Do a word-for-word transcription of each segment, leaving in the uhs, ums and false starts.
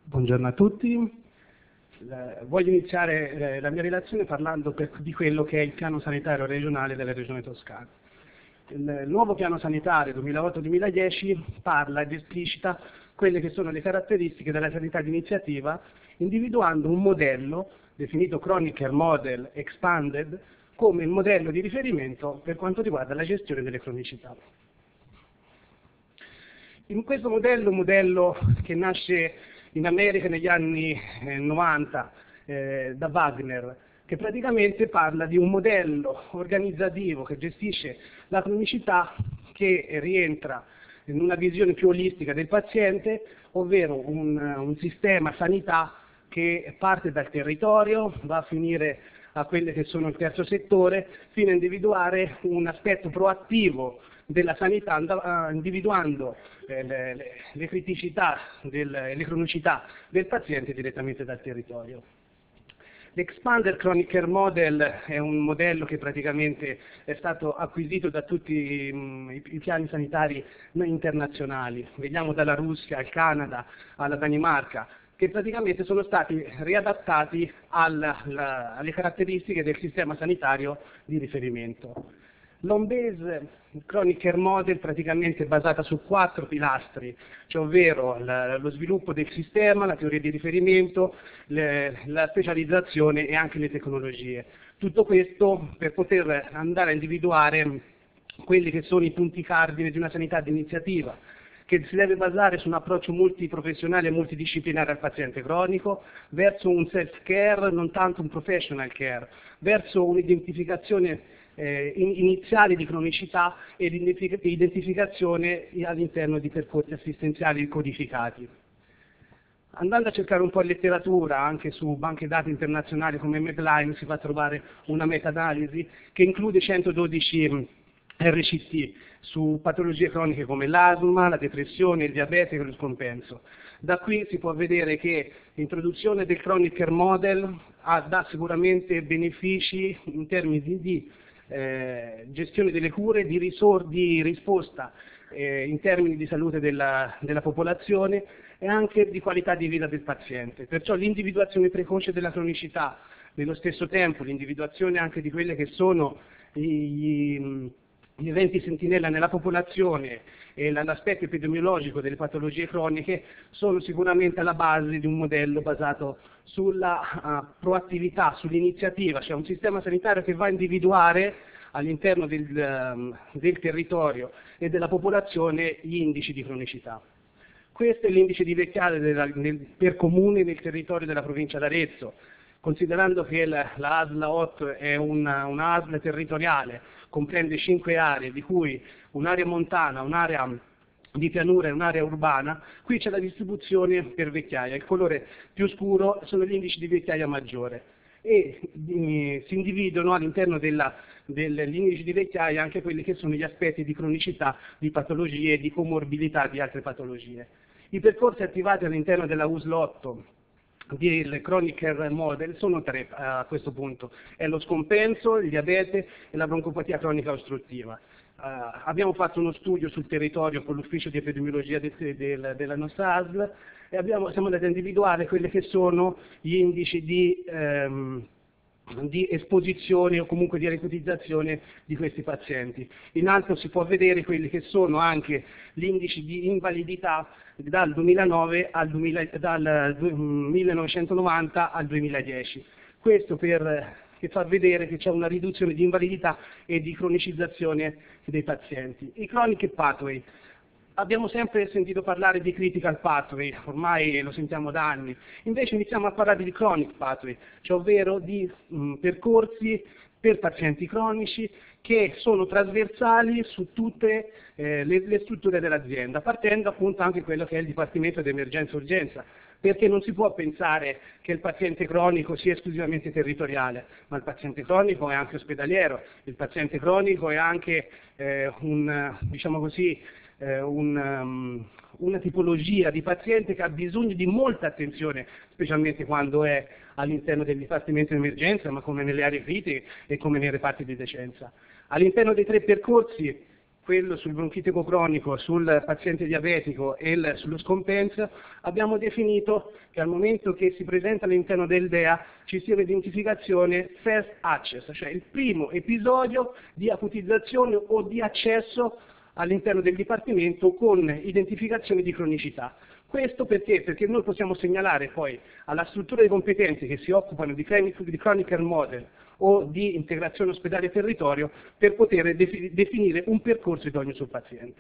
Buongiorno a tutti. Eh, voglio iniziare eh, la mia relazione parlando per, di quello che è il piano sanitario regionale della Regione Toscana. Il, il nuovo piano sanitario duemilaotto duemiladieci parla ed esplicita quelle che sono le caratteristiche della sanità di iniziativa, individuando un modello definito Chronic Care Model Expanded come il modello di riferimento per quanto riguarda la gestione delle cronicità. In questo modello, un modello che nasce in America negli anni eh, novanta eh, da Wagner, che praticamente parla di un modello organizzativo che gestisce la cronicità, che rientra in una visione più olistica del paziente, ovvero un, un sistema sanità che parte dal territorio, va a finire a quelle che sono il terzo settore, fino a individuare un aspetto proattivo della sanità, individuando eh, le, le, le criticità, del, le cronicità del paziente direttamente dal territorio. L'Expander Chronic Care Model è un modello che praticamente è stato acquisito da tutti mh, i, i piani sanitari internazionali, vediamo dalla Russia al Canada alla Danimarca, che praticamente sono stati riadattati alla, alla, alle caratteristiche del sistema sanitario di riferimento. L'Home Base Chronic Care Model praticamente è basata su quattro pilastri, cioè ovvero la, lo sviluppo del sistema, la teoria di riferimento, le, la specializzazione e anche le tecnologie. Tutto questo per poter andare a individuare quelli che sono i punti cardine di una sanità di iniziativa, che si deve basare su un approccio multiprofessionale e multidisciplinare al paziente cronico, verso un self-care, non tanto un professional care, verso un'identificazione eh, iniziale di cronicità e di identificazione all'interno di percorsi assistenziali codificati. Andando a cercare un po' in letteratura, anche su banche dati internazionali come Medline, si va a trovare una meta-analisi che include centododici R C T su patologie croniche come l'asma, la depressione, il diabete e lo scompenso. Da qui si può vedere che l'introduzione del Chronic Care Model ha, dà sicuramente benefici in termini di, di eh, gestione delle cure, di, risor- di risposta eh, in termini di salute della, della popolazione e anche di qualità di vita del paziente. Perciò l'individuazione precoce della cronicità, nello stesso tempo l'individuazione anche di quelle che sono gli, gli eventi sentinella nella popolazione e l'aspetto epidemiologico delle patologie croniche sono sicuramente alla base di un modello basato sulla uh, proattività, sull'iniziativa, cioè un sistema sanitario che va a individuare all'interno del, um, del territorio e della popolazione gli indici di cronicità. Questo è l'indice di vecchiaia della, nel, per comune nel territorio della provincia d'Arezzo, considerando che la, la A S L A otto è una, una A S L territoriale, comprende cinque aree, di cui un'area montana, un'area di pianura e un'area urbana, qui c'è la distribuzione per vecchiaia, il colore più scuro sono gli indici di vecchiaia maggiore e eh, si individuano all'interno degli indici di vecchiaia anche quelli che sono gli aspetti di cronicità, di patologie e di comorbidità di altre patologie. I percorsi attivati all'interno della U S L otto del Chronic Care Model sono tre a questo punto, è lo scompenso, il diabete e la broncopatia cronica ostruttiva. Uh, abbiamo fatto uno studio sul territorio con l'ufficio di epidemiologia de, de, de, della nostra A S L e abbiamo, siamo andati a individuare quelli che sono gli indici di, ehm, di esposizione o comunque di recrutizzazione di questi pazienti. In alto si può vedere quelli che sono anche gli indici di invalidità dal duemilanove al duemila, dal millenovecentonovanta al duemiladieci. Questo per che fa vedere che c'è una riduzione di invalidità e di cronicizzazione dei pazienti. I chronic pathway. Abbiamo sempre sentito parlare di critical pathway, ormai lo sentiamo da anni, invece iniziamo a parlare di chronic pathway, cioè ovvero di mh, percorsi per pazienti cronici che sono trasversali su tutte eh, le, le strutture dell'azienda, partendo appunto anche quello che è il Dipartimento di Emergenza e Urgenza, perché non si può pensare che il paziente cronico sia esclusivamente territoriale, ma il paziente cronico è anche ospedaliero, il paziente cronico è anche eh, un, diciamo così, eh, un, um, una tipologia di paziente che ha bisogno di molta attenzione, specialmente quando è all'interno del Dipartimento di Emergenza, ma come nelle aree critiche e come nei reparti di decenza. All'interno dei tre percorsi quello sul bronchitico cronico, sul paziente diabetico e il, sullo scompenso, abbiamo definito che al momento che si presenta all'interno del D E A ci sia un'identificazione first access, cioè il primo episodio di acutizzazione o di accesso all'interno del Dipartimento con identificazione di cronicità. Questo perché? Perché noi possiamo segnalare poi alla struttura di competenze che si occupano di chronic care model o di integrazione ospedale-territorio per poter definire un percorso idoneo sul paziente.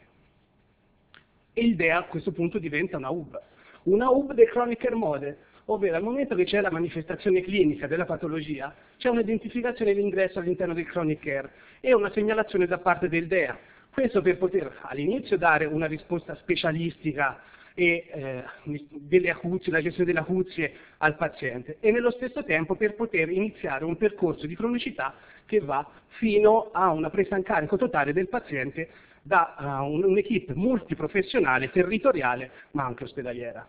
E il D E A a questo punto diventa una U B, una U B del chronic care model, ovvero al momento che c'è la manifestazione clinica della patologia c'è un'identificazione di ingresso all'interno del chronic care e una segnalazione da parte del D E A. Questo per poter all'inizio dare una risposta specialistica e eh, delle acuzie, la gestione delle acuzie al paziente e nello stesso tempo per poter iniziare un percorso di cronicità che va fino a una presa in carico totale del paziente da uh, un'equipe multiprofessionale, territoriale ma anche ospedaliera.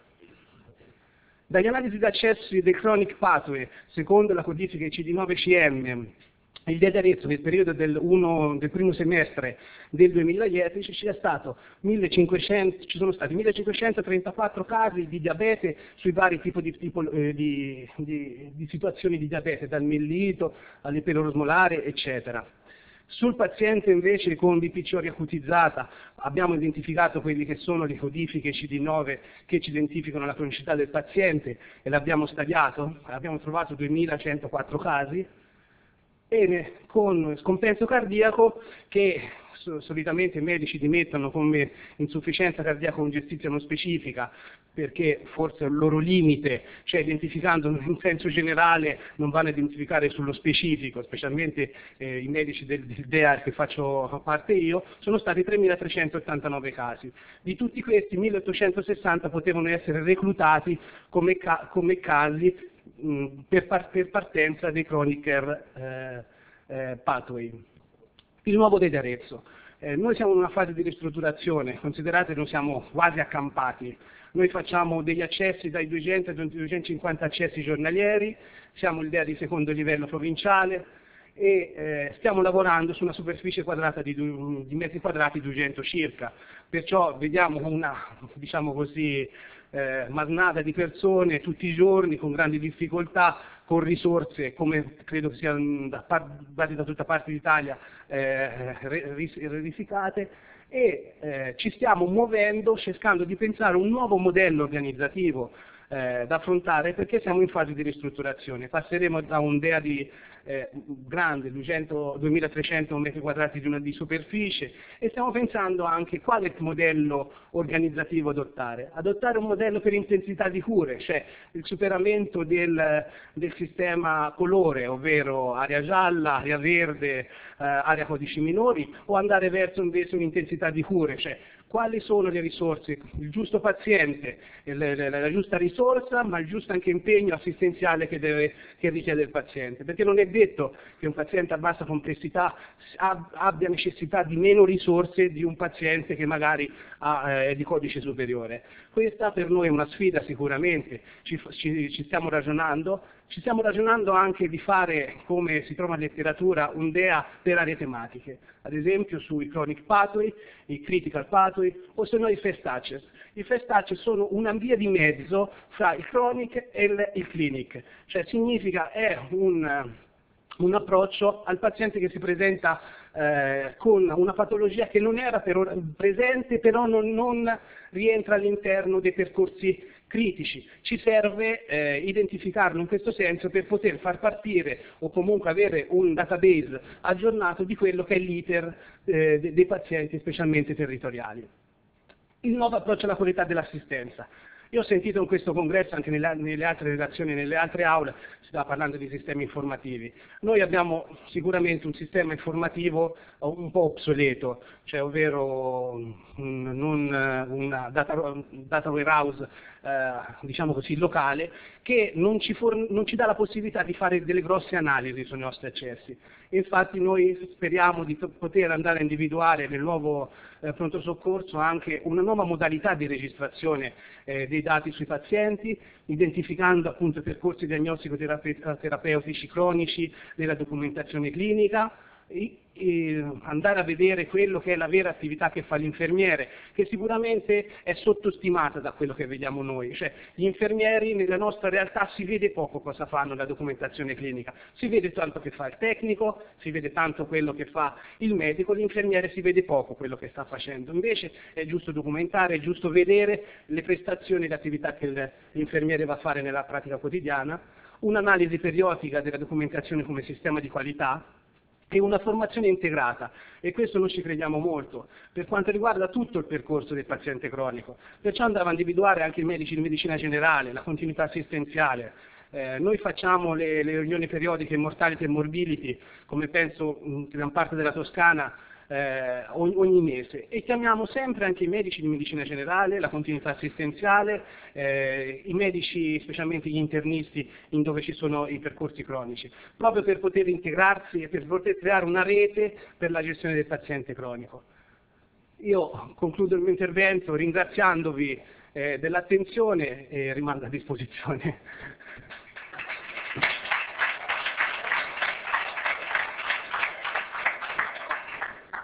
Dagli analisi d'accesso del chronic pathway, secondo la codifica I C D nove C M, il D E A di Arezzo nel periodo del, uno, del primo semestre del duemiladieci ci, stato millecinquecento, ci sono stati millecinquecentotrentaquattro casi di diabete sui vari tipi di, tipo, eh, di, di, di situazioni di diabete, dal mellito all'iperosmolare, eccetera. Sul paziente invece con B P C O riacutizzata abbiamo identificato quelli che sono le codifiche C D nove che ci identificano la cronicità del paziente e l'abbiamo stadiato, abbiamo trovato duemilacentoquattro casi, e con scompenso cardiaco che solitamente i medici dimettono come insufficienza cardiaca congestiva non specifica, perché forse il loro limite, cioè identificando in senso generale, non vanno a identificare sullo specifico, specialmente eh, i medici del, del D E A che faccio parte io, sono stati tremilatrecentottantanove casi. Di tutti questi milleottocentosessanta potevano essere reclutati come, ca come casi mh, per, par per partenza dei chronic care eh, eh, pathway. Il nuovo D E A di Arezzo. Eh, noi siamo in una fase di ristrutturazione, considerate che noi siamo quasi accampati, noi facciamo degli accessi dai duecento ai duecentocinquanta accessi giornalieri, siamo il D E A di secondo livello provinciale e eh, stiamo lavorando su una superficie quadrata di, di metri quadrati duecento circa, perciò vediamo una, diciamo così, eh, marnata di persone tutti i giorni con grandi difficoltà, con risorse, come credo che siano da, da, da tutta parte d'Italia, eh, verificate, e eh, ci stiamo muovendo cercando di pensare un nuovo modello organizzativo eh, da affrontare perché siamo in fase di ristrutturazione. Passeremo da un D E A di eh, grande, duemilatrecento metri quadrati di, una, di superficie e stiamo pensando anche quale modello organizzativo adottare. Adottare un modello per intensità di cure, cioè il superamento del, del sistema colore, ovvero area gialla, area verde, eh, area codici minori, o andare verso invece un'intensità di cure, cioè quali sono le risorse, il giusto paziente, la, la, la giusta risorsa, ma il giusto anche impegno assistenziale che, deve, che richiede il paziente, perché non è detto che un paziente a bassa complessità abbia necessità di meno risorse di un paziente che magari ha, eh, è di codice superiore. Questa per noi è una sfida sicuramente, ci, ci, ci stiamo ragionando, ci stiamo ragionando anche di fare, come si trova in letteratura, un D E A per aree tematiche, ad esempio sui chronic pathway, i critical pathway o se no i first access. I first access sono una via di mezzo fra il chronic e il, il clinic, cioè significa è un, un approccio al paziente che si presenta eh, con una patologia che non era per ora presente, però non, non rientra all'interno dei percorsi critici. Ci serve eh, identificarlo in questo senso per poter far partire o comunque avere un database aggiornato di quello che è l'iter eh, dei pazienti, specialmente territoriali. Il nuovo approccio alla qualità dell'assistenza. Io ho sentito in questo congresso, anche nelle, nelle altre relazioni, nelle altre aule, si stava parlando di sistemi informativi. Noi abbiamo sicuramente un sistema informativo un po' obsoleto, cioè ovvero un, non una data, data warehouse, eh, diciamo così, locale, che non ci, for, non ci dà la possibilità di fare delle grosse analisi sui nostri accessi. Infatti noi speriamo di poter andare a individuare nel nuovo eh, pronto soccorso anche una nuova modalità di registrazione eh, dei dati sui pazienti, identificando appunto percorsi diagnostico-terapeutici cronici nella documentazione clinica, i, i, andare a vedere quello che è la vera attività che fa l'infermiere, che sicuramente è sottostimata da quello che vediamo noi. Cioè, gli infermieri nella nostra realtà si vede poco cosa fanno nella documentazione clinica, si vede tanto che fa il tecnico, si vede tanto quello che fa il medico, l'infermiere si vede poco quello che sta facendo. Invece è giusto documentare, è giusto vedere le prestazioni e le attività che l'infermiere va a fare nella pratica quotidiana, un'analisi periodica della documentazione come sistema di qualità e una formazione integrata, e questo noi ci crediamo molto, per quanto riguarda tutto il percorso del paziente cronico. Perciò andava a individuare anche i medici di medicina generale, la continuità assistenziale. Eh, noi facciamo le, le riunioni periodiche Mortality e Morbidity, come penso in gran parte della Toscana, eh, ogni, ogni mese, e chiamiamo sempre anche i medici di medicina generale, la continuità assistenziale, eh, i medici, specialmente gli internisti, in dove ci sono i percorsi cronici, proprio per poter integrarsi e per poter creare una rete per la gestione del paziente cronico. Io concludo il mio intervento ringraziandovi eh, dell'attenzione e rimango a disposizione.